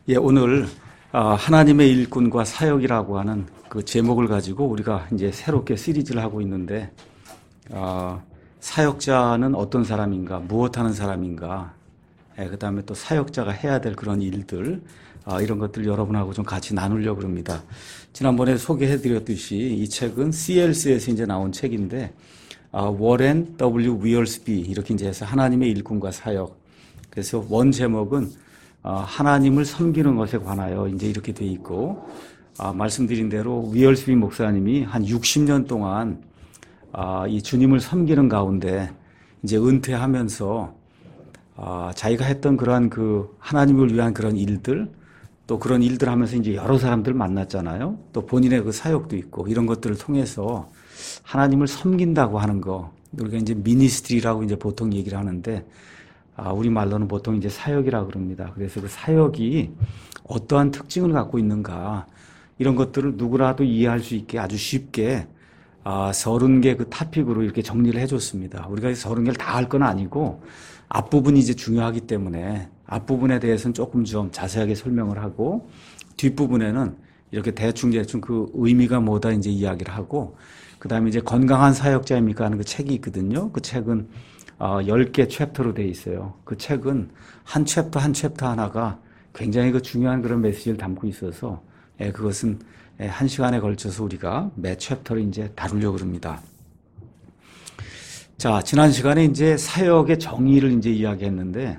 예, 오늘 하나님의 일꾼과 사역이라고 하는 그 제목을 가지고 우리가 이제 새롭게 시리즈를 하고 있는데, 사역자는 어떤 사람인가, 무엇하는 사람인가, 그 다음에 또 사역자가 해야 될 그런 일들, 이런 것들 여러분하고 좀 같이 나누려고 합니다. 지난번에 소개해드렸듯이 이 책은 CLC에서 이제 나온 책인데, 워렌 W. 위얼스비 이렇게 이제 해서 하나님의 일꾼과 사역. 그래서 원 제목은 하나님을 섬기는 것에 관하여 이제 이렇게 돼 있고, 말씀드린 대로 위얼스비 목사님이 한 60년 동안 이 주님을 섬기는 가운데 이제 은퇴하면서 자기가 했던 그러한 그 하나님을 위한 그런 일들, 또 그런 일들 하면서 이제 여러 사람들 만났잖아요. 또 본인의 그 사역도 있고 이런 것들을 통해서 하나님을 섬긴다고 하는 거, 우리가 이제 미니스트리라고 이제 보통 얘기를 하는데, 우리 말로는 보통 이제 사역이라고 그럽니다. 그래서 그 사역이 어떠한 특징을 갖고 있는가, 이런 것들을 누구라도 이해할 수 있게 아주 쉽게 30개 그 토픽으로 이렇게 정리를 해줬습니다. 우리가 30개를 다 할 건 아니고 앞부분이 이제 중요하기 때문에 앞부분에 대해서는 조금 좀 자세하게 설명을 하고, 뒷부분에는 이렇게 대충 그 의미가 뭐다 이제 이야기를 하고, 그 다음에 이제 건강한 사역자입니까 하는 그 책이 있거든요. 그 책은 10개 챕터로 되어 있어요. 그 책은 한 챕터 한 챕터 하나가 굉장히 그 중요한 그런 메시지를 담고 있어서, 그것은 1시간에 걸쳐서 우리가 매 챕터를 이제 다루려고 합니다. 자, 지난 시간에 이제 사역의 정의를 이제 이야기했는데,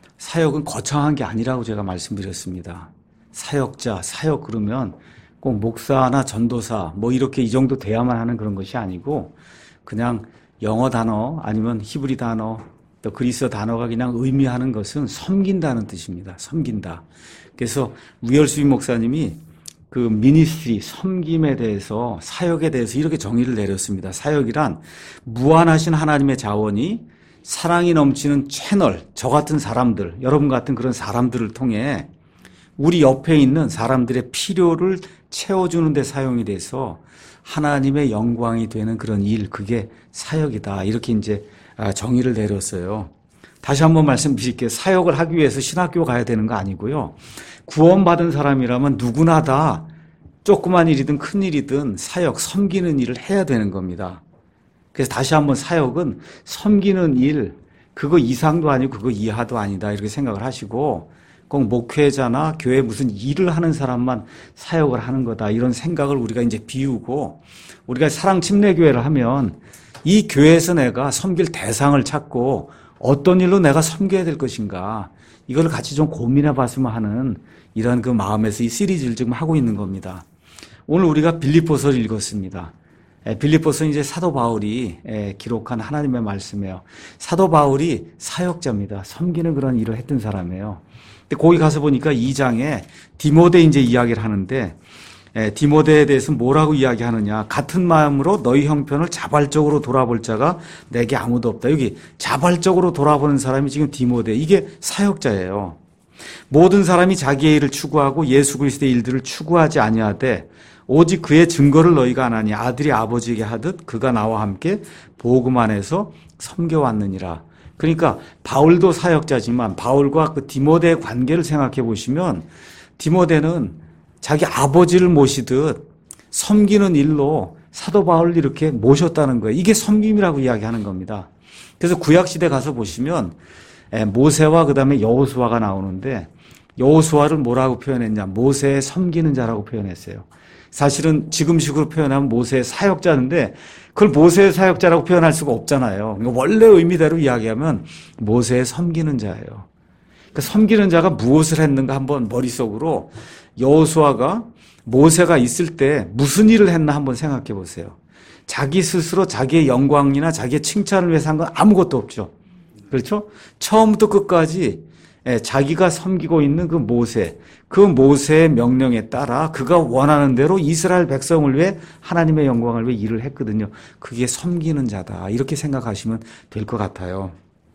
사역은 거창한 게 아니라고 제가 말씀드렸습니다. 사역자, 사역 그러면 꼭 목사나 전도사 뭐 이렇게 이 정도 돼야만 하는 그런 것이 아니고, 그냥 영어 단어 아니면 히브리 단어 또 그리스어 단어가 그냥 의미하는 것은 섬긴다는 뜻입니다. 섬긴다. 그래서 위얼스비 목사님이 그 미니스트리, 섬김에 대해서, 사역에 대해서 이렇게 정의를 내렸습니다. 사역이란 무한하신 하나님의 자원이 사랑이 넘치는 채널, 저 같은 사람들, 여러분 같은 그런 사람들을 통해 우리 옆에 있는 사람들의 필요를 채워주는 데 사용이 돼서 하나님의 영광이 되는 그런 일, 그게 사역이다. 이렇게 이제 정의를 내렸어요. 다시 한번 말씀드릴게요. 사역을 하기 위해서 신학교 가야 되는 거 아니고요. 구원받은 사람이라면 누구나 다 조그만 일이든 큰 일이든 사역, 섬기는 일을 해야 되는 겁니다. 그래서 다시 한번 사역은 섬기는 일, 그거 이상도 아니고 그거 이하도 아니다. 이렇게 생각을 하시고, 꼭 목회자나 교회 무슨 일을 하는 사람만 사역을 하는 거다, 이런 생각을 우리가 이제 비우고, 우리가 사랑침례교회를 하면 이 교회에서 내가 섬길 대상을 찾고 어떤 일로 내가 섬겨야 될 것인가, 이걸 같이 좀 고민해 봤으면 하는 이런 그 마음에서 이 시리즈를 지금 하고 있는 겁니다. 오늘 우리가 빌립보서를 읽었습니다. 빌립보서는 이제 사도 바울이 기록한 하나님의 말씀이에요. 사도 바울이 사역자입니다. 섬기는 그런 일을 했던 사람이에요. 근데 거기 가서 보니까 2장에 디모데 이제 이야기를 하는데, 디모데에 대해서 뭐라고 이야기하느냐. 같은 마음으로 너희 형편을 자발적으로 돌아볼 자가 내게 아무도 없다. 여기 자발적으로 돌아보는 사람이 지금 디모데. 이게 사역자예요. 모든 사람이 자기의 일을 추구하고 예수 그리스도의 일들을 추구하지 아니하되 오직 그의 증거를 너희가 안 하니 아들이 아버지에게 하듯 그가 나와 함께 복음 안에서 섬겨왔느니라. 그러니까 바울도 사역자지만 바울과 그 디모데의 관계를 생각해 보시면, 디모데는 자기 아버지를 모시듯 섬기는 일로 사도 바울을 이렇게 모셨다는 거예요. 이게 섬김이라고 이야기하는 겁니다. 그래서 구약시대 가서 보시면 모세와 그 다음에 여호수아가 나오는데, 여호수아를 뭐라고 표현했냐. 모세의 섬기는 자라고 표현했어요. 사실은 지금식으로 표현하면 모세의 사역자인데, 그걸 모세의 사역자라고 표현할 수가 없잖아요. 그러니까 원래 의미대로 이야기하면 모세의 섬기는 자예요. 그러니까 섬기는 자가 무엇을 했는가 한번 머릿속으로, 여호수아가 모세가 있을 때 무슨 일을 했나 한번 생각해 보세요. 자기 스스로 자기의 영광이나 자기의 칭찬을 위해서 한 건 아무것도 없죠. 그렇죠? 처음부터 끝까지 자기가 섬기고 있는 그 모세, 그 모세의 명령에 따라 그가 원하는 대로 이스라엘 백성을 위해, 하나님의 영광을 위해 일을 했거든요. 그게 섬기는 자다, 이렇게 생각하시면 될 것 같아요.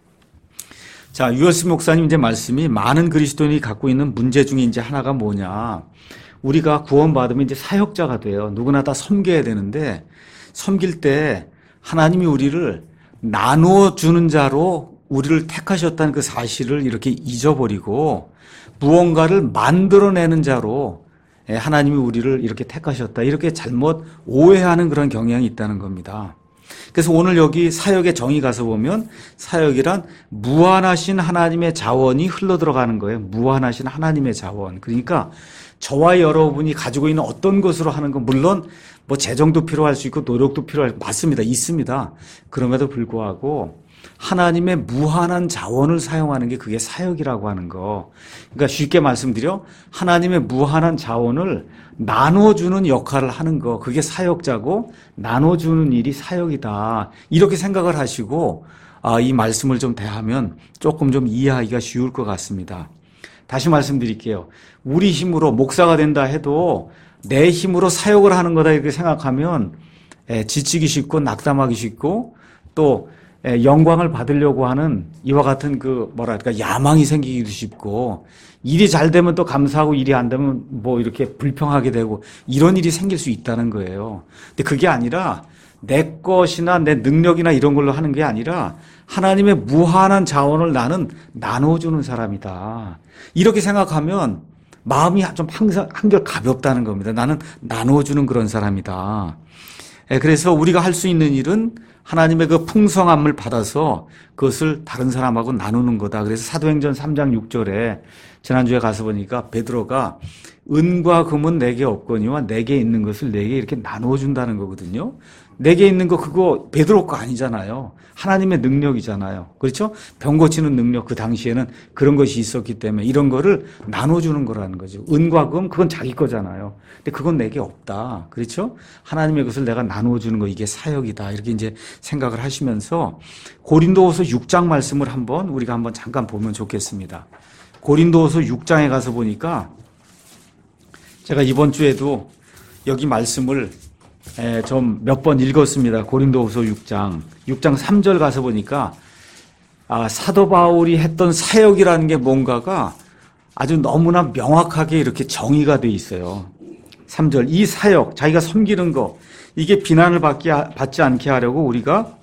자, 위얼스비 목사님 이제 말씀이, 많은 그리스도인이 갖고 있는 문제 중에 이제 하나가 뭐냐. 우리가 구원받으면 이제 사역자가 돼요. 누구나 다 섬겨야 되는데, 섬길 때 하나님이 우리를 나누어 주는 자로 우리를 택하셨다는 그 사실을 이렇게 잊어버리고 무언가를 만들어내는 자로 하나님이 우리를 이렇게 택하셨다. 이렇게 잘못 오해하는 그런 경향이 있다는 겁니다. 그래서 오늘 여기 사역의 정의 가서 보면 사역이란 무한하신 하나님의 자원이 흘러들어가는 거예요. 무한하신 하나님의 자원. 그러니까 저와 여러분이 가지고 있는 어떤 것으로 하는 건 물론 뭐 재정도 필요할 수 있고 노력도 필요할 맞습니다. 있습니다. 그럼에도 불구하고 하나님의 무한한 자원을 사용하는 게 그게 사역이라고 하는 거. 그러니까 쉽게 말씀드려 하나님의 무한한 자원을 나눠주는 역할을 하는 거. 그게 사역자고 나눠주는 일이 사역이다. 이렇게 생각을 하시고 이 말씀을 좀 대하면 조금 좀 이해하기가 쉬울 것 같습니다. 다시 말씀드릴게요. 우리 힘으로 목사가 된다 해도 내 힘으로 사역을 하는 거다 이렇게 생각하면 지치기 쉽고 낙담하기 쉽고 또 영광을 받으려고 하는 이와 같은 야망이 생기기도 쉽고 일이 잘 되면 또 감사하고 일이 안 되면 뭐 이렇게 불평하게 되고 이런 일이 생길 수 있다는 거예요. 근데 그게 아니라 내 것이나 내 능력이나 이런 걸로 하는 게 아니라 하나님의 무한한 자원을 나는 나눠주는 사람이다. 이렇게 생각하면 마음이 좀 항상 한결 가볍다는 겁니다. 나는 나눠주는 그런 사람이다. 그래서 우리가 할 수 있는 일은 하나님의 그 풍성함을 받아서 그것을 다른 사람하고 나누는 거다. 그래서 사도행전 3장 6절에 지난주에 가서 보니까 베드로가 은과 금은 내게 없거니와 내게 있는 것을 내게 이렇게 나눠준다는 거거든요. 내게 있는 거 그거 베드로 거 아니잖아요. 하나님의 능력이잖아요. 그렇죠? 병 고치는 능력 그 당시에는 그런 것이 있었기 때문에 이런 거를 나눠주는 거라는 거죠. 은과 금 그건 자기 거잖아요. 근데 그건 내게 없다. 그렇죠? 하나님의 것을 내가 나눠주는 거 이게 사역이다. 이렇게 이제 생각을 하시면서 고린도후서 6장 말씀을 우리가 한번 잠깐 보면 좋겠습니다. 고린도후서 6장에 가서 보니까 제가 이번 주에도 여기 말씀을 좀 몇 번 읽었습니다. 고린도후서 6장 3절 가서 보니까 사도 바울이 했던 사역이라는 게 뭔가가 아주 너무나 명확하게 이렇게 정의가 돼 있어요. 3절 이 사역 자기가 섬기는 거 이게 비난을 받지 않게 하려고 우리가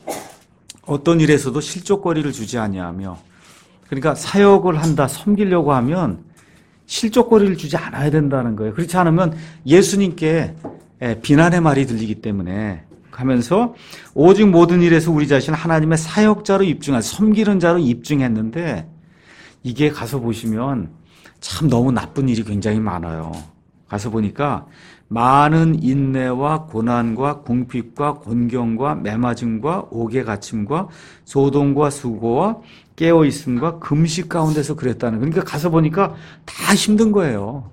어떤 일에서도 실족거리를 주지 아니하며 그러니까 사역을 한다 섬기려고 하면 실족거리를 주지 않아야 된다는 거예요. 그렇지 않으면 예수님께 비난의 말이 들리기 때문에 하면서 오직 모든 일에서 우리 자신을 하나님의 사역자로 섬기는 자로 입증했는데 이게 가서 보시면 참 너무 나쁜 일이 굉장히 많아요. 가서 보니까 많은 인내와 고난과 궁핍과 곤경과 매맞음과 옥에 갇힘과 소동과 수고와 깨어있음과 금식 가운데서 그랬다는 거예요. 그러니까 가서 보니까 다 힘든 거예요.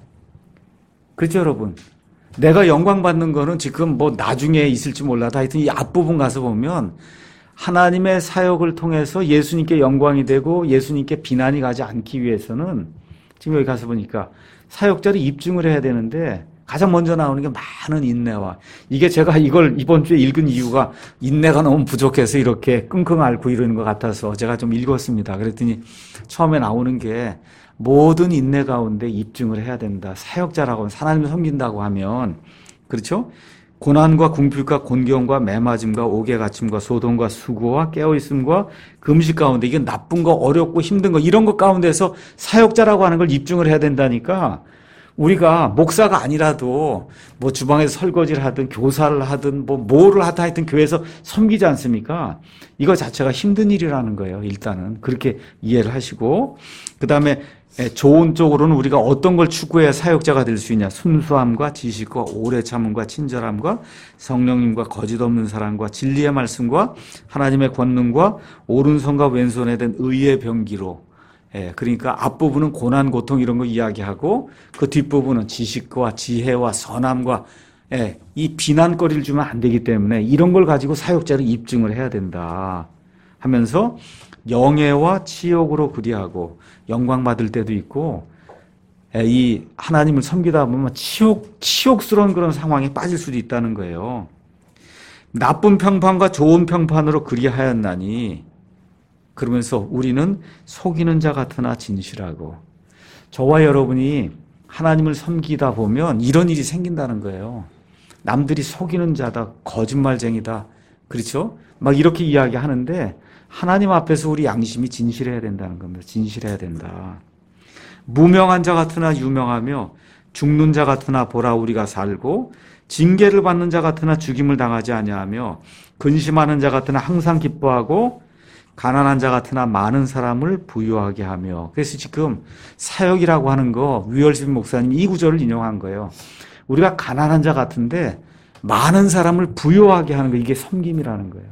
그렇죠, 여러분? 내가 영광 받는 거는 지금 뭐 나중에 있을지 몰라도 하여튼 이 앞부분 가서 보면 하나님의 사역을 통해서 예수님께 영광이 되고 예수님께 비난이 가지 않기 위해서는 지금 여기 가서 보니까 사역자를 입증을 해야 되는데 가장 먼저 나오는 게 많은 인내와 이게 제가 이걸 이번 주에 읽은 이유가 인내가 너무 부족해서 이렇게 끙끙 앓고 이러는 것 같아서 제가 좀 읽었습니다. 그랬더니 처음에 나오는 게 모든 인내 가운데 입증을 해야 된다. 사역자라고 하나님을 섬긴다고 하면 그렇죠? 고난과 궁핍과 곤경과 매맞음과 옥에 갇힘과 소동과 수고와 깨어있음과 금식 가운데 이게 나쁜 거 어렵고 힘든 거 이런 것 가운데서 사역자라고 하는 걸 입증을 해야 된다니까 우리가 목사가 아니라도 뭐 주방에서 설거지를 하든 교사를 하든 뭐 뭐를 하든 하여튼 교회에서 섬기지 않습니까? 이거 자체가 힘든 일이라는 거예요. 일단은 그렇게 이해를 하시고 그다음에 좋은 쪽으로는 우리가 어떤 걸 추구해야 사역자가 될 수 있냐. 순수함과 지식과 오래 참음과 친절함과 성령님과 거짓 없는 사랑과 진리의 말씀과 하나님의 권능과 오른손과 왼손에 된 의의 병기로 그러니까 앞부분은 고난, 고통 이런 거 이야기하고 그 뒷부분은 지식과 지혜와 선함과 이 비난거리를 주면 안 되기 때문에 이런 걸 가지고 사역자를 입증을 해야 된다 하면서 영예와 치욕으로 그리하고 영광 받을 때도 있고 이 하나님을 섬기다 보면 치욕스러운 그런 상황에 빠질 수도 있다는 거예요. 나쁜 평판과 좋은 평판으로 그리하였나니 그러면서 우리는 속이는 자 같으나 진실하고 저와 여러분이 하나님을 섬기다 보면 이런 일이 생긴다는 거예요. 남들이 속이는 자다, 거짓말쟁이다, 그렇죠? 막 이렇게 이야기하는데 하나님 앞에서 우리 양심이 진실해야 된다는 겁니다. 진실해야 된다. 무명한 자 같으나 유명하며 죽는 자 같으나 보라 우리가 살고 징계를 받는 자 같으나 죽임을 당하지 아니하며 근심하는 자 같으나 항상 기뻐하고 가난한 자 같으나 많은 사람을 부유하게 하며. 그래서 지금 사역이라고 하는 거 위얼스빈 목사님 이 구절을 인용한 거예요. 우리가 가난한 자 같은데 많은 사람을 부유하게 하는 거, 이게 섬김이라는 거예요.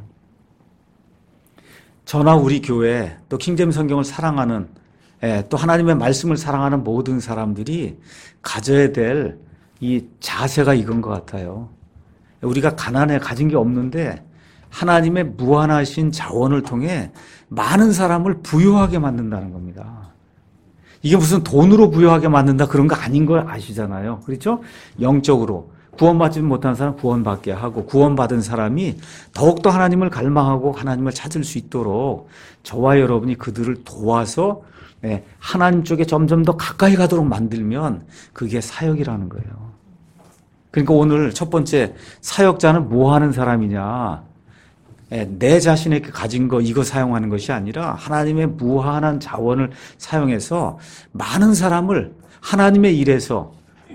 저나 우리 교회 또 킹제임스 성경을 사랑하는 또 하나님의 말씀을 사랑하는 모든 사람들이 가져야 될 이 자세가 이건 것 같아요. 우리가 가난해 가진 게 없는데 하나님의 무한하신 자원을 통해 많은 사람을 부유하게 만든다는 겁니다. 이게 무슨 돈으로 부유하게 만든다 그런 거 아닌 걸 아시잖아요. 그렇죠? 영적으로 구원받지 못한 사람 구원받게 하고 구원받은 사람이 더욱더 하나님을 갈망하고 하나님을 찾을 수 있도록 저와 여러분이 그들을 도와서 하나님 쪽에 점점 더 가까이 가도록 만들면 그게 사역이라는 거예요. 그러니까 오늘 첫 번째, 사역자는 뭐 하는 사람이냐? 내 자신에게 가진 거 이거 사용하는 것이 아니라 하나님의 무한한 자원을 사용해서 많은 사람을 하나님의 일에서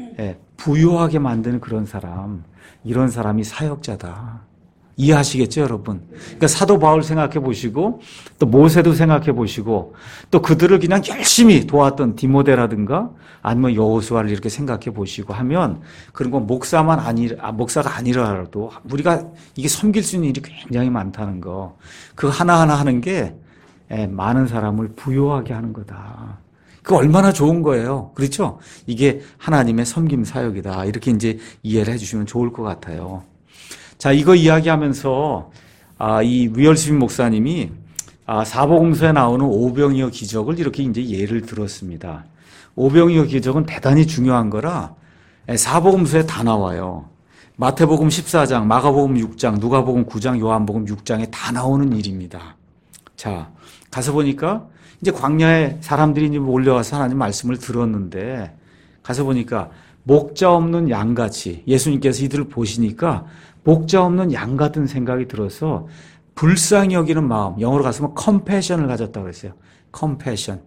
부유하게 만드는 그런 사람, 이런 사람이 사역자다. 이해하시겠죠, 여러분? 그러니까 사도 바울 생각해 보시고 또 모세도 생각해 보시고 또 그들을 그냥 열심히 도왔던 디모데라든가 아니면 여호수아를 이렇게 생각해 보시고 하면 그런 건 목사가 아니라도 우리가 이게 섬길 수 있는 일이 굉장히 많다는 거. 그 하나하나 하는 게 많은 사람을 부유하게 하는 거다. 그 얼마나 좋은 거예요. 그렇죠? 이게 하나님의 섬김 사역이다. 이렇게 이제 이해를 해 주시면 좋을 것 같아요. 자, 이거 이야기하면서 이 위얼스빈 목사님이 사복음서에 나오는 오병이어 기적을 이렇게 이제 예를 들었습니다. 오병이어 기적은 대단히 중요한 거라 사복음서에 다 나와요. 마태복음 14장, 마가복음 6장, 누가복음 9장, 요한복음 6장에 다 나오는 일입니다. 자, 가서 보니까 이제 광야에 사람들이 이제 몰려와서 하나님 말씀을 들었는데 가서 보니까 목자 없는 양같이 예수님께서 이들을 보시니까 목자 없는 양 같은 생각이 들어서 불쌍히 여기는 마음, 영어로 가서면 컴패션을 가졌다고 그랬어요. 컴패션.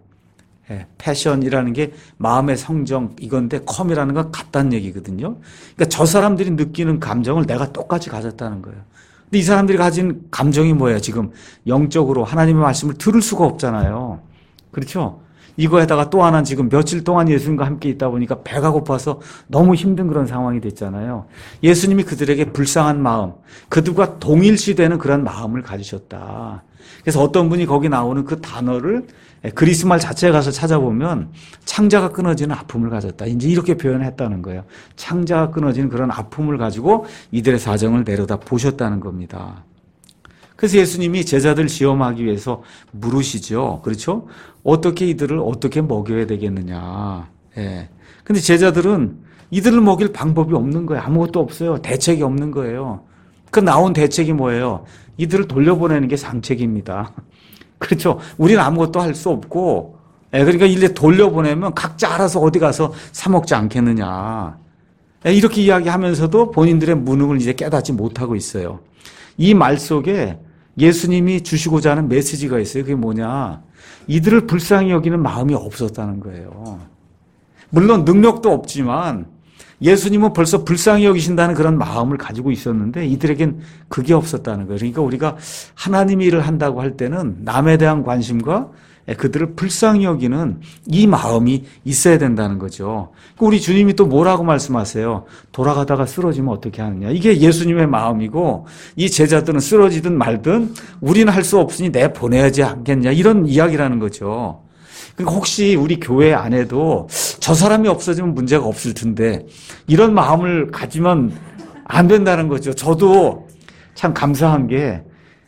패션이라는 게 마음의 성정 이건데 컴이라는 건 같다는 얘기거든요. 그러니까 저 사람들이 느끼는 감정을 내가 똑같이 가졌다는 거예요. 근데 이 사람들이 가진 감정이 뭐예요? 지금 영적으로 하나님의 말씀을 들을 수가 없잖아요. 그렇죠? 이거에다가 또 하나 지금 며칠 동안 예수님과 함께 있다 보니까 배가 고파서 너무 힘든 그런 상황이 됐잖아요. 예수님이 그들에게 불쌍한 마음, 그들과 동일시되는 그런 마음을 가지셨다. 그래서 어떤 분이 거기 나오는 그 단어를 그리스 말 자체에 가서 찾아보면 창자가 끊어지는 아픔을 가졌다. 이제 이렇게 표현했다는 거예요. 창자가 끊어지는 그런 아픔을 가지고 이들의 사정을 내려다 보셨다는 겁니다. 그래서 예수님이 제자들 시험하기 위해서 물으시죠. 그렇죠? 어떻게 이들을 어떻게 먹여야 되겠느냐. 근데 제자들은 이들을 먹일 방법이 없는 거예요. 아무것도 없어요. 대책이 없는 거예요. 그 나온 대책이 뭐예요? 이들을 돌려보내는 게 상책입니다. 그렇죠? 우리는 아무것도 할 수 없고, 그러니까 이제 돌려보내면 각자 알아서 어디 가서 사 먹지 않겠느냐. 이렇게 이야기하면서도 본인들의 무능을 이제 깨닫지 못하고 있어요. 이 말 속에 예수님이 주시고자 하는 메시지가 있어요. 그게 뭐냐? 이들을 불쌍히 여기는 마음이 없었다는 거예요. 물론 능력도 없지만 예수님은 벌써 불쌍히 여기신다는 그런 마음을 가지고 있었는데 이들에겐 그게 없었다는 거예요. 그러니까 우리가 하나님의 일을 한다고 할 때는 남에 대한 관심과 그들을 불쌍히 여기는 이 마음이 있어야 된다는 거죠. 우리 주님이 또 뭐라고 말씀하세요? 돌아가다가 쓰러지면 어떻게 하느냐. 이게 예수님의 마음이고 이 제자들은 쓰러지든 말든 우리는 할 수 없으니 내보내야지 않겠냐. 이런 이야기라는 거죠. 그러니까 혹시 우리 교회 안에도 저 사람이 없어지면 문제가 없을 텐데 이런 마음을 가지면 안 된다는 거죠. 저도 참 감사한 게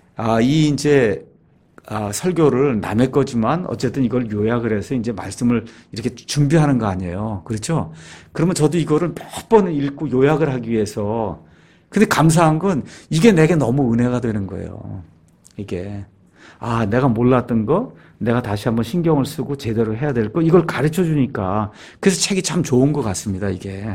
설교를 남의 거지만 어쨌든 이걸 요약을 해서 이제 말씀을 이렇게 준비하는 거 아니에요. 그렇죠? 그러면 저도 이거를 몇 번을 읽고 요약을 하기 위해서. 근데 감사한 건 이게 내게 너무 은혜가 되는 거예요. 이게. 내가 몰랐던 거, 내가 다시 한번 신경을 쓰고 제대로 해야 될 거, 이걸 가르쳐 주니까. 그래서 책이 참 좋은 것 같습니다, 이게.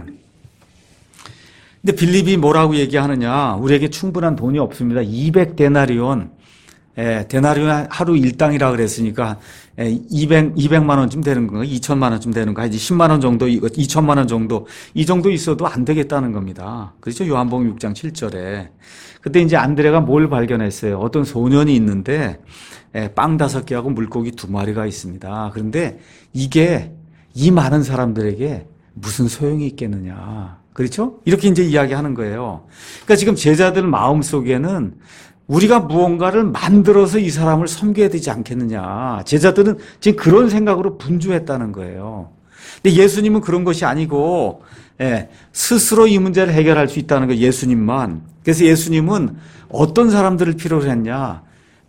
근데 빌립이 뭐라고 얘기하느냐. 우리에게 충분한 돈이 없습니다. 200데나리온. 데나리온 하루 일당이라 그랬으니까 200만 원쯤 되는 건가? 2천만 원쯤 되는 건가? 이제 10만 원 정도, 2천만 원 정도, 이 정도 있어도 안 되겠다는 겁니다. 그렇죠? 요한복음 6장 7절에. 그때 이제 안드레가 뭘 발견했어요? 어떤 소년이 있는데 빵 5개하고 물고기 2마리가 있습니다. 그런데 이게 이 많은 사람들에게 무슨 소용이 있겠느냐. 그렇죠? 이렇게 이제 이야기하는 거예요. 그러니까 지금 제자들 마음 속에는 우리가 무언가를 만들어서 이 사람을 섬겨야 되지 않겠느냐. 제자들은 지금 그런 생각으로 분주했다는 거예요. 근데 예수님은 그런 것이 아니고 스스로 이 문제를 해결할 수 있다는 거예요. 예수님만. 그래서 예수님은 어떤 사람들을 필요로 했냐.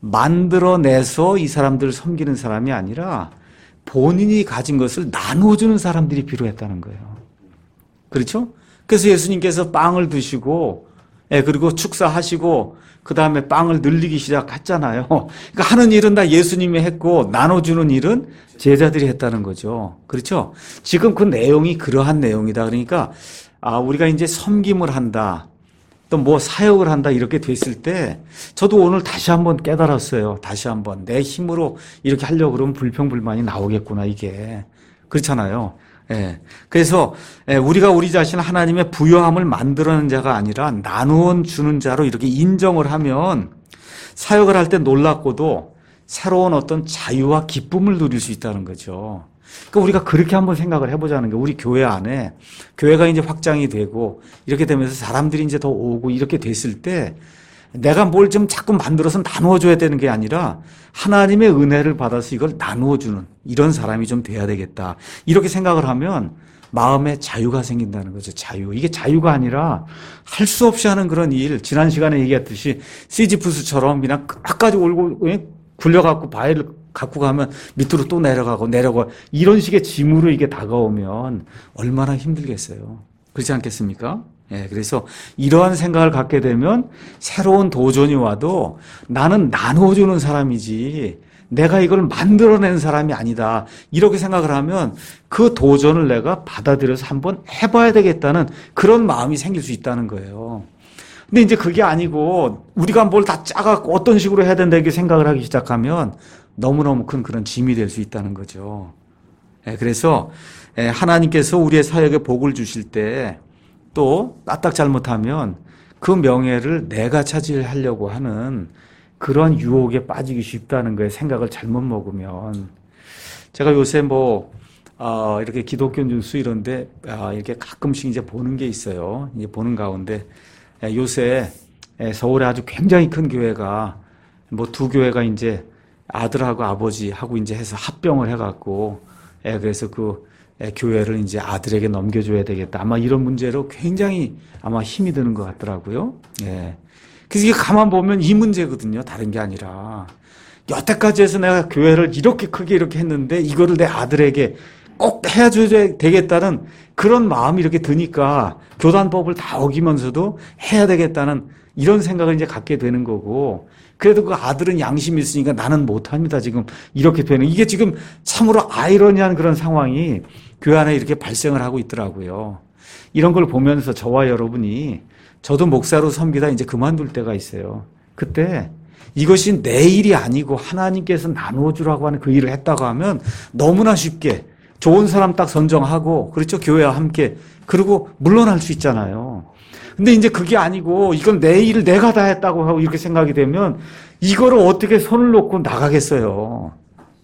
만들어내서 이 사람들을 섬기는 사람이 아니라 본인이 가진 것을 나눠주는 사람들이 필요했다는 거예요. 그렇죠? 그래서 예수님께서 빵을 드시고 그리고 축사하시고 그 다음에 빵을 늘리기 시작했잖아요. 그러니까 하는 일은 다 예수님이 했고 나눠주는 일은 제자들이 했다는 거죠. 그렇죠? 지금 그 내용이 그러한 내용이다. 그러니까 우리가 이제 섬김을 한다. 또 뭐 사역을 한다 이렇게 됐을 때 저도 오늘 다시 한번 깨달았어요. 다시 한번 내 힘으로 이렇게 하려고 그러면 불평불만이 나오겠구나 이게. 그렇잖아요. 그래서 우리가 우리 자신을 하나님의 부요함을 만들어낸 자가 아니라 나누어 주는 자로 이렇게 인정을 하면 사역을 할 때 놀랍고도 새로운 어떤 자유와 기쁨을 누릴 수 있다는 거죠. 그러니까 우리가 그렇게 한번 생각을 해보자는 게 우리 교회 안에 교회가 이제 확장이 되고 이렇게 되면서 사람들이 이제 더 오고 이렇게 됐을 때 내가 뭘 좀 자꾸 만들어서 나누어줘야 되는 게 아니라 하나님의 은혜를 받아서 이걸 나누어주는 이런 사람이 좀 돼야 되겠다. 이렇게 생각을 하면 마음에 자유가 생긴다는 거죠. 자유. 이게 자유가 아니라 할 수 없이 하는 그런 일. 지난 시간에 얘기했듯이 시지프스처럼 그냥 끝까지 올고 굴려갖고 바위를 갖고 가면 밑으로 또 내려가고 이런 식의 짐으로 이게 다가오면 얼마나 힘들겠어요. 그렇지 않겠습니까? 그래서 이러한 생각을 갖게 되면 새로운 도전이 와도 나는 나눠주는 사람이지 내가 이걸 만들어낸 사람이 아니다. 이렇게 생각을 하면 그 도전을 내가 받아들여서 한번 해봐야 되겠다는 그런 마음이 생길 수 있다는 거예요. 근데 이제 그게 아니고 우리가 뭘 다 짜갖고 어떤 식으로 해야 된다 이렇게 생각을 하기 시작하면 너무너무 큰 그런 짐이 될 수 있다는 거죠. 그래서 하나님께서 우리의 사역에 복을 주실 때 또 까딱 잘못하면 그 명예를 내가 차지하려고 하는 그런 유혹에 빠지기 쉽다는 거에 생각을 잘못 먹으면 제가 요새 이렇게 기독교 뉴스 이런데 이렇게 가끔씩 이제 보는 게 있어요. 이제 보는 가운데 요새 서울에 아주 굉장히 큰 교회가 두 교회가 이제 아들하고 아버지하고 이제 해서 합병을 해갖고 그래서 그 교회를 이제 아들에게 넘겨줘야 되겠다. 아마 이런 문제로 굉장히 아마 힘이 드는 것 같더라고요. 그래서 이게 가만 보면 이 문제거든요. 다른 게 아니라. 여태까지 해서 내가 교회를 이렇게 크게 이렇게 했는데 이거를 내 아들에게 꼭 해줘야 되겠다는 그런 마음이 이렇게 드니까 교단법을 다 어기면서도 해야 되겠다는 이런 생각을 이제 갖게 되는 거고 그래도 그 아들은 양심이 있으니까 나는 못합니다. 지금 이렇게 되는 이게 지금 참으로 아이러니한 그런 상황이 교회 안에 이렇게 발생을 하고 있더라고요. 이런 걸 보면서 저와 여러분이 저도 목사로 섬기다 이제 그만둘 때가 있어요. 그때 이것이 내 일이 아니고 하나님께서 나누어 주라고 하는 그 일을 했다고 하면 너무나 쉽게 좋은 사람 딱 선정하고 그렇죠? 교회와 함께 그리고 물러날 수 있잖아요. 근데 이제 그게 아니고 이건 내 일을 내가 다 했다고 하고 이렇게 생각이 되면 이거를 어떻게 손을 놓고 나가겠어요.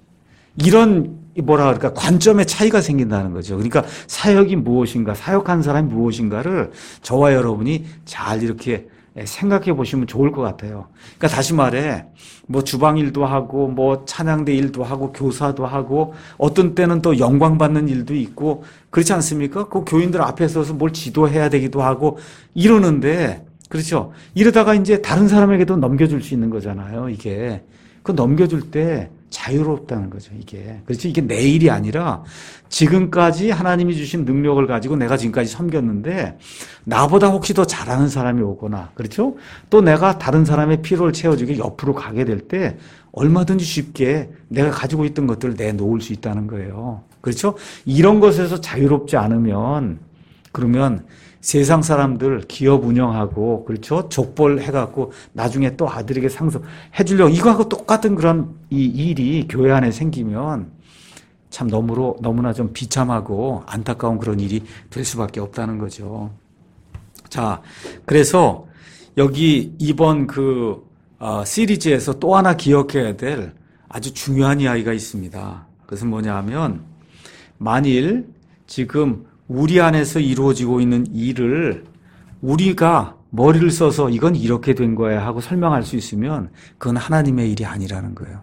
이런 관점의 차이가 생긴다는 거죠. 그러니까 사역이 무엇인가, 사역한 사람이 무엇인가를 저와 여러분이 잘 이렇게 생각해 보시면 좋을 것 같아요. 그러니까 다시 말해, 주방 일도 하고, 찬양대 일도 하고, 교사도 하고, 어떤 때는 또 영광받는 일도 있고, 그렇지 않습니까? 그 교인들 앞에 서서 뭘 지도해야 되기도 하고, 이러는데, 그렇죠? 이러다가 이제 다른 사람에게도 넘겨줄 수 있는 거잖아요, 이게. 그 넘겨줄 때 자유롭다는 거죠, 이게. 그렇지? 이게 내 일이 아니라 지금까지 하나님이 주신 능력을 가지고 내가 지금까지 섬겼는데 나보다 혹시 더 잘하는 사람이 오거나, 그렇죠? 또 내가 다른 사람의 필요를 채워주기 옆으로 가게 될 때 얼마든지 쉽게 내가 가지고 있던 것들을 내놓을 수 있다는 거예요. 그렇죠? 이런 것에서 자유롭지 않으면 그러면 세상 사람들 기업 운영하고 그렇죠? 족벌 해갖고 나중에 또 아들에게 상속해 주려고 이거하고 똑같은 그런 이 일이 교회 안에 생기면 참 너무나 좀 비참하고 안타까운 그런 일이 될 수밖에 없다는 거죠. 자, 그래서 여기 이번 시리즈에서 또 하나 기억해야 될 아주 중요한 이야기가 있습니다. 그것은 뭐냐 하면 만일 지금 우리 안에서 이루어지고 있는 일을 우리가 머리를 써서 이건 이렇게 된 거야 하고 설명할 수 있으면 그건 하나님의 일이 아니라는 거예요.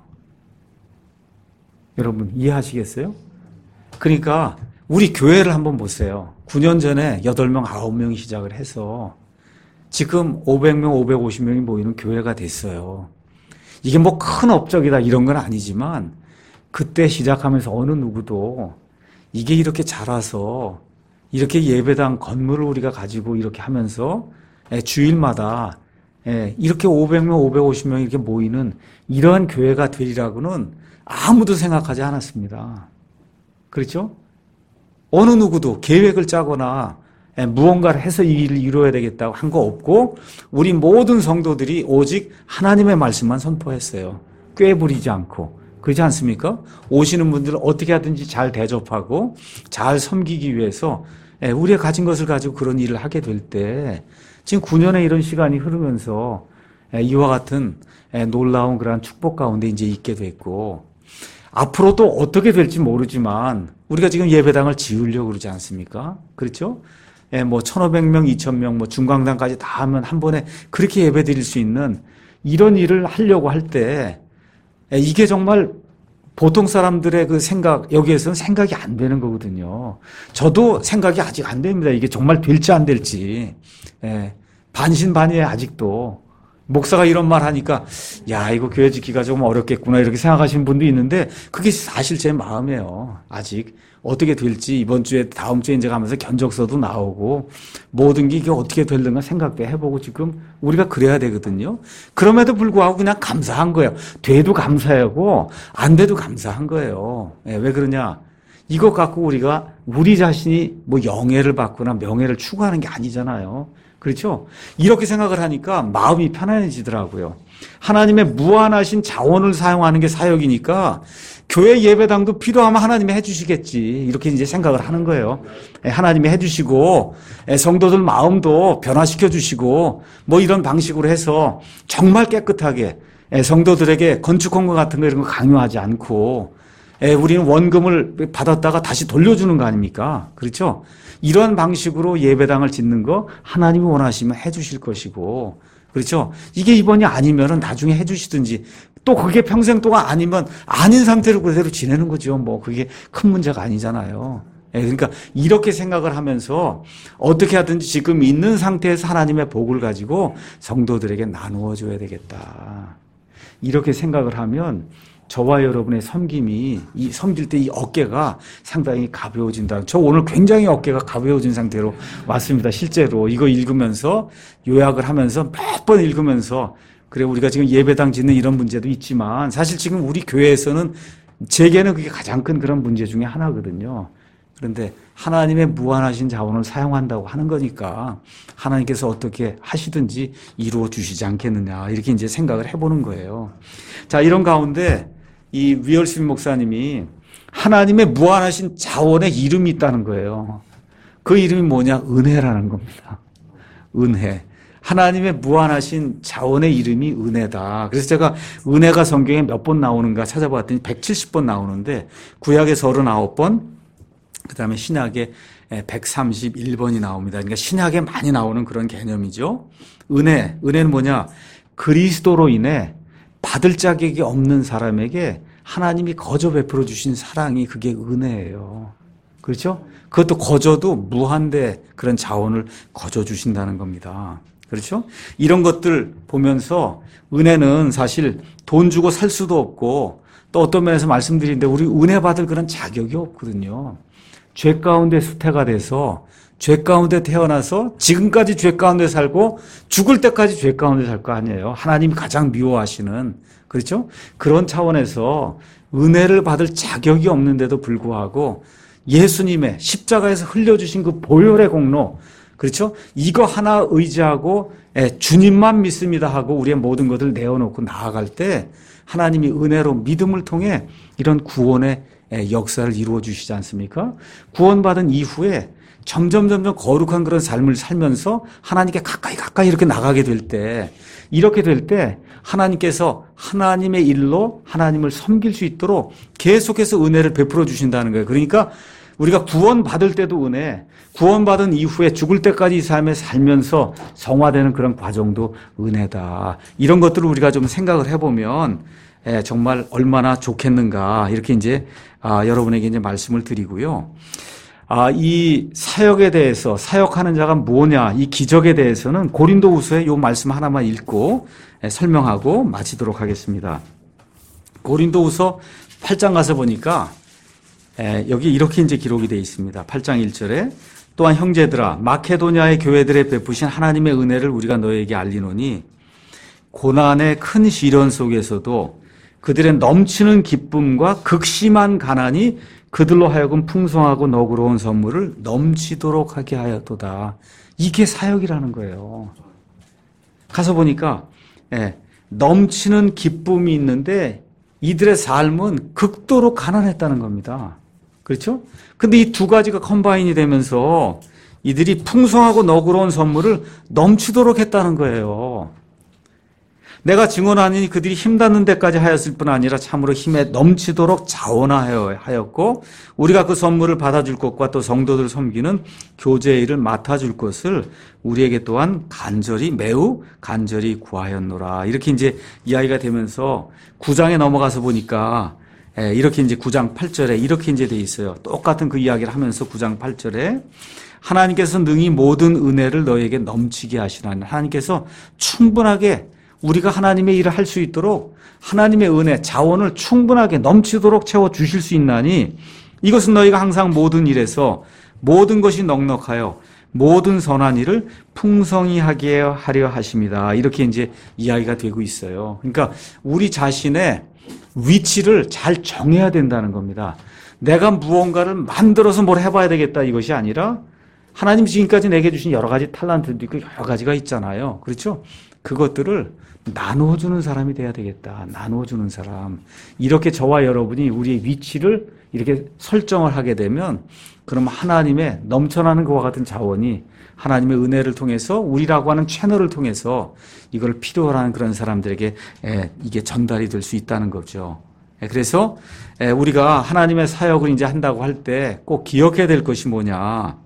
여러분 이해하시겠어요? 그러니까 우리 교회를 한번 보세요. 9년 전에 8명, 9명이 시작을 해서 지금 500명, 550명이 모이는 교회가 됐어요. 이게 뭐 큰 업적이다 이런 건 아니지만 그때 시작하면서 어느 누구도 이게 이렇게 자라서 이렇게 예배당 건물을 우리가 가지고 이렇게 하면서 주일마다 이렇게 500명, 550명 이렇게 모이는 이러한 교회가 되리라고는 아무도 생각하지 않았습니다. 그렇죠? 어느 누구도 계획을 짜거나 무언가를 해서 이 일을 이루어야 되겠다고 한 거 없고 우리 모든 성도들이 오직 하나님의 말씀만 선포했어요. 꾀부리지 않고. 그렇지 않습니까? 오시는 분들을 어떻게 하든지 잘 대접하고 잘 섬기기 위해서 우리가 가진 것을 가지고 그런 일을 하게 될 때 지금 9년의 이런 시간이 흐르면서 이와 같은 놀라운 그런 축복 가운데 이제 있게 됐고 앞으로도 어떻게 될지 모르지만 우리가 지금 예배당을 지으려고 그러지 않습니까? 그렇죠? 뭐 1,500명, 2,000명, 뭐 중강당까지 다 하면 한 번에 그렇게 예배 드릴 수 있는 이런 일을 하려고 할 때 이게 정말 보통 사람들의 그 생각, 여기에서는 생각이 안 되는 거거든요. 저도 생각이 아직 안 됩니다. 이게 정말 될지 안 될지. 반신반의해 아직도. 목사가 이런 말 하니까 야 이거 교회 짓기가 좀 어렵겠구나 이렇게 생각하시는 분도 있는데 그게 사실 제 마음이에요. 아직 어떻게 될지 이번 주에 다음 주에 이제 가면서 견적서도 나오고 모든 게 이게 어떻게 될는가 생각도 해보고 지금 우리가 그래야 되거든요. 그럼에도 불구하고 그냥 감사한 거예요. 돼도 감사하고 안 돼도 감사한 거예요. 왜 그러냐? 이것 갖고 우리가 우리 자신이 뭐 영예를 받거나 명예를 추구하는 게 아니잖아요. 그렇죠? 이렇게 생각을 하니까 마음이 편안해지더라고요. 하나님의 무한하신 자원을 사용하는 게 사역이니까 교회 예배당도 필요하면 하나님이 해주시겠지. 이렇게 이제 생각을 하는 거예요. 하나님이 해주시고 성도들 마음도 변화시켜 주시고 뭐 이런 방식으로 해서 정말 깨끗하게 성도들에게 건축 헌금 같은 거 이런 거 강요하지 않고 우리는 원금을 받았다가 다시 돌려주는 거 아닙니까? 그렇죠? 이런 방식으로 예배당을 짓는 거 하나님이 원하시면 해주실 것이고, 그렇죠? 이게 이번이 아니면은 나중에 해주시든지, 또 그게 평생 동안 아니면 아닌 상태로 그대로 지내는 거죠. 뭐 그게 큰 문제가 아니잖아요. 그러니까 이렇게 생각을 하면서 어떻게 하든지 지금 있는 상태에서 하나님의 복을 가지고 성도들에게 나누어 줘야 되겠다. 이렇게 생각을 하면 저와 여러분의 섬김이 섬길 때 이 어깨가 상당히 가벼워진다. 저 오늘 굉장히 어깨가 가벼워진 상태로 왔습니다. 실제로 이거 읽으면서 요약을 하면서 몇 번 읽으면서 그래 우리가 지금 예배당 짓는 이런 문제도 있지만 사실 지금 우리 교회에서는 제게는 그게 가장 큰 그런 문제 중에 하나거든요. 그런데 하나님의 무한하신 자원을 사용한다고 하는 거니까 하나님께서 어떻게 하시든지 이루어 주시지 않겠느냐 이렇게 이제 생각을 해보는 거예요. 자, 이런 가운데 이 위얼스민 목사님이 하나님의 무한하신 자원의 이름이 있다는 거예요. 그 이름이 뭐냐? 은혜라는 겁니다. 은혜. 하나님의 무한하신 자원의 이름이 은혜다. 그래서 제가 은혜가 성경에 몇 번 나오는가 찾아봤더니 170번 나오는데 구약에 39번, 그 다음에 신약에 131번이 나옵니다. 그러니까 신약에 많이 나오는 그런 개념이죠. 은혜는 뭐냐? 그리스도로 인해 받을 자격이 없는 사람에게 하나님이 거저 베풀어 주신 사랑이 그게 은혜예요. 그렇죠? 그것도 거저도 무한대 그런 자원을 거저 주신다는 겁니다. 그렇죠? 이런 것들 보면서 은혜는 사실 돈 주고 살 수도 없고 또 어떤 면에서 말씀드리는데 우리 은혜 받을 그런 자격이 없거든요. 죄 가운데 수태가 돼서 죄 가운데 태어나서 지금까지 죄 가운데 살고 죽을 때까지 죄 가운데 살 거 아니에요. 하나님이 가장 미워하시는, 그렇죠? 그런 차원에서 은혜를 받을 자격이 없는데도 불구하고 예수님의 십자가에서 흘려주신 그 보혈의 공로, 그렇죠? 이거 하나 의지하고 주님만 믿습니다 하고 우리의 모든 것을 내어놓고 나아갈 때 하나님이 은혜로 믿음을 통해 이런 구원의 역사를 이루어 주시지 않습니까? 구원받은 이후에 점점 거룩한 그런 삶을 살면서 하나님께 가까이 이렇게 나가게 될 때, 이렇게 될 때 하나님께서 하나님의 일로 하나님을 섬길 수 있도록 계속해서 은혜를 베풀어 주신다는 거예요. 그러니까 우리가 구원받을 때도 은혜, 구원받은 이후에 죽을 때까지 이 삶에 살면서 성화되는 그런 과정도 은혜다. 이런 것들을 우리가 좀 생각을 해보면 정말 얼마나 좋겠는가, 이렇게 이제 여러분에게 이제 말씀을 드리고요. 이 사역에 대해서, 사역하는 자가 뭐냐, 이 기적에 대해서는 고린도후서의 이 말씀 하나만 읽고 설명하고 마치도록 하겠습니다. 고린도후서 8장 가서 보니까 여기 이렇게 이제 기록이 되어 있습니다. 8장 1절에 또한 형제들아, 마케도냐의 교회들에 베푸신 하나님의 은혜를 우리가 너에게 알리노니 고난의 큰 시련 속에서도 그들의 넘치는 기쁨과 극심한 가난이 그들로 하여금 풍성하고 너그러운 선물을 넘치도록 하게 하였도다. 이게 사역이라는 거예요. 가서 보니까 넘치는 기쁨이 있는데 이들의 삶은 극도로 가난했다는 겁니다. 그렇죠? 근데 이 두 가지가 컴바인이 되면서 이들이 풍성하고 너그러운 선물을 넘치도록 했다는 거예요. 내가 증언하니 그들이 힘닿는 데까지 하였을 뿐 아니라 참으로 힘에 넘치도록 자원하였고 우리가 그 선물을 받아줄 것과 또 성도들 섬기는 교제의 일을 맡아줄 것을 우리에게 또한 매우 간절히 구하였노라. 이렇게 이제 이야기가 되면서 9장에 넘어가서 보니까 이렇게 이제 9장 8절에 이렇게 이제 돼 있어요. 똑같은 그 이야기를 하면서 9장 8절에 하나님께서 능히 모든 은혜를 너에게 넘치게 하시나니, 하나님께서 충분하게 우리가 하나님의 일을 할 수 있도록 하나님의 은혜, 자원을 충분하게 넘치도록 채워주실 수 있나니 이것은 너희가 항상 모든 일에서 모든 것이 넉넉하여 모든 선한 일을 풍성히 하게 하려 하십니다. 이렇게 이제 이야기가 되고 있어요. 그러니까 우리 자신의 위치를 잘 정해야 된다는 겁니다. 내가 무언가를 만들어서 뭘 해봐야 되겠다 이것이 아니라 하나님 지금까지 내게 주신 여러 가지 탤런트도 있고 여러 가지가 있잖아요. 그렇죠? 그것들을 나누어주는 사람이 돼야 되겠다. 나누어주는 사람. 이렇게 저와 여러분이 우리의 위치를 이렇게 설정을 하게 되면 그럼 하나님의 넘쳐나는 그와 같은 자원이 하나님의 은혜를 통해서 우리라고 하는 채널을 통해서 이걸 필요로 하는 그런 사람들에게 이게 전달이 될 수 있다는 거죠. 그래서 우리가 하나님의 사역을 이제 한다고 할 때 꼭 기억해야 될 것이 뭐냐.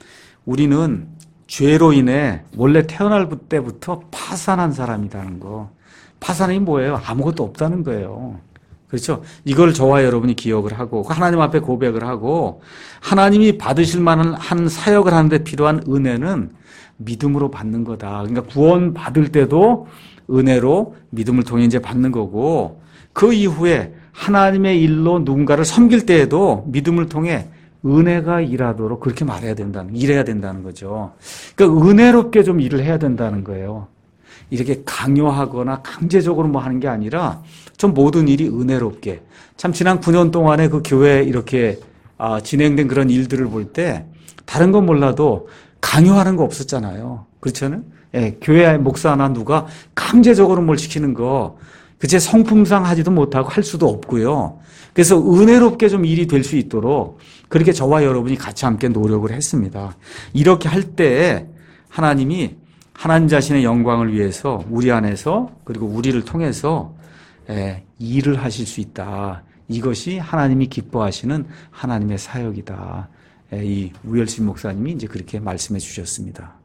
우리는 죄로 인해 원래 태어날 때부터 파산한 사람이라는 거. 파산이 뭐예요? 아무것도 없다는 거예요. 그렇죠? 이걸 저와 여러분이 기억을 하고 하나님 앞에 고백을 하고 하나님이 받으실 만한 한 사역을 하는데 필요한 은혜는 믿음으로 받는 거다. 그러니까 구원 받을 때도 은혜로 믿음을 통해 이제 받는 거고 그 이후에 하나님의 일로 누군가를 섬길 때에도 믿음을 통해 은혜가 일하도록 그렇게 일해야 된다는 거죠. 그러니까 은혜롭게 좀 일을 해야 된다는 거예요. 이렇게 강요하거나 강제적으로 뭐 하는 게 아니라 좀 모든 일이 은혜롭게. 참 지난 9년 동안에 그 교회에 이렇게 진행된 그런 일들을 볼 때 다른 건 몰라도 강요하는 거 없었잖아요. 그렇잖아요? 예, 교회 목사나 누가 강제적으로 뭘 시키는 거 그제 성품상 하지도 못하고 할 수도 없고요. 그래서 은혜롭게 좀 일이 될 수 있도록 그렇게 저와 여러분이 같이 함께 노력을 했습니다. 이렇게 할 때 하나님이 하나님 자신의 영광을 위해서 우리 안에서 그리고 우리를 통해서 일을 하실 수 있다. 이것이 하나님이 기뻐하시는 하나님의 사역이다. 이 우열신 목사님이 이제 그렇게 말씀해 주셨습니다.